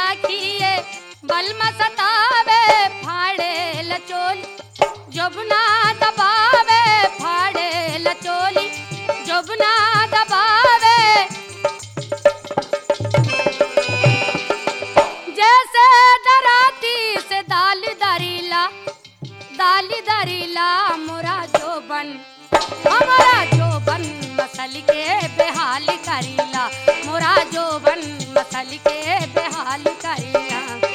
राखिए बलम सतावे फाड़े लचोली जोबना दबावे फाड़े लचोली जोबना दबावे जैसे डराती से दाल दरीला मोरा जोबन हमारा जोबन मसल के बेहाल करीला मोरा जोबन मसल के बेहाल करीला।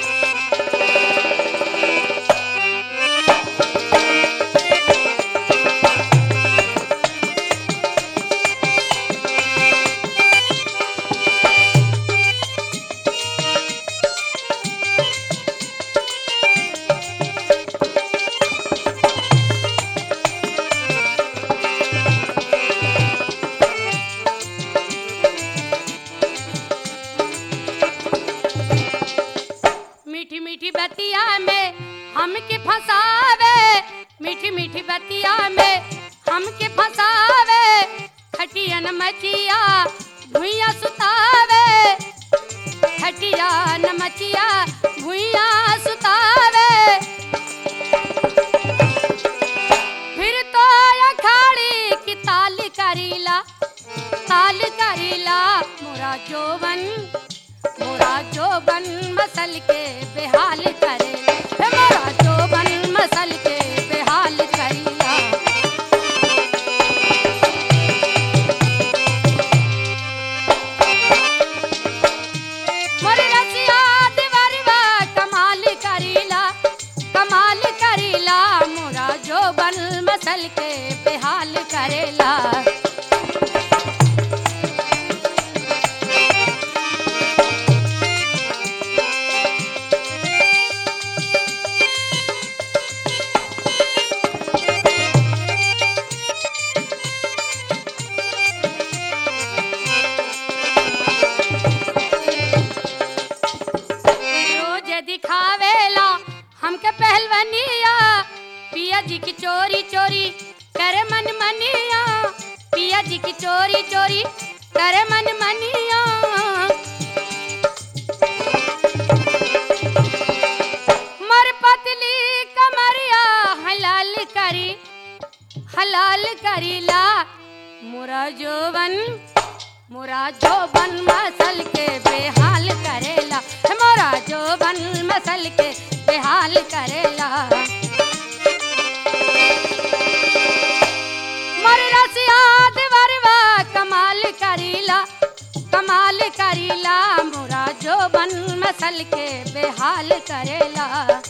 मीठी मीठी बतिया में हमके फंसावे मीठी मीठी बतिया में हमके फंसावे खटियन मचिया भुइया सुतावे खटिया न मचिया भुइया सुतावे फिर तो अखाड़ी की ताल करीला मोरा जोबन मसल के बेहाल करे मोरा जोबन मसल के बेहाल करीला। मोर रसिया देवरवा कमाल करीला मोरा जोबन मसल के बेहाल करेला। दिखावेला हमके पहलवनिया पिया जी की चोरी चोरी करे मन मनिया पिया जी की चोरी चोरी करे मन मनिया मर पतली कमरिया हलाल करीला मोरा जोबन मसल के बेहाल करेला मोरा जोबन मसल के बेहाल करेला। मोर रसिया देवरवा कमाल करीला मोरा जोबन मसल के बेहाल करेला।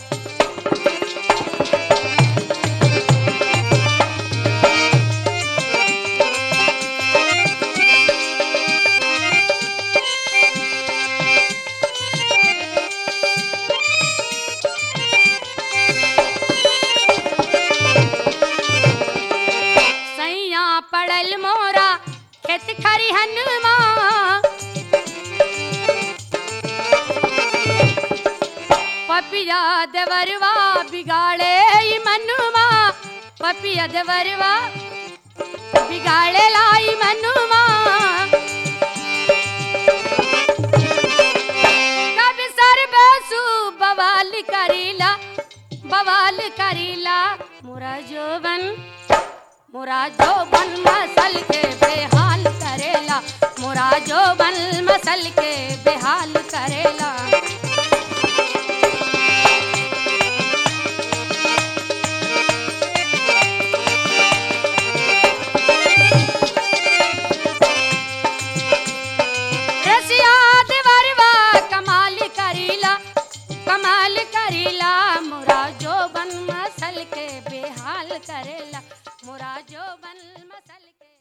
पड़ल मोरा खेत खरिहनमा पपिया देवरवा बिगाड़े मनुमा पपिया देवरवा बिगाड़े लाई मनुमा कभी सर बेसू बवाल करीला मोरा जोबन मसल के बेहाल करेला मोरा जोबन मसल के बेहाल करेला। रसिया देवरवा कमाल करीला मोरा जोबन मसल के बेहाल करेला मोरा जोबन मसल के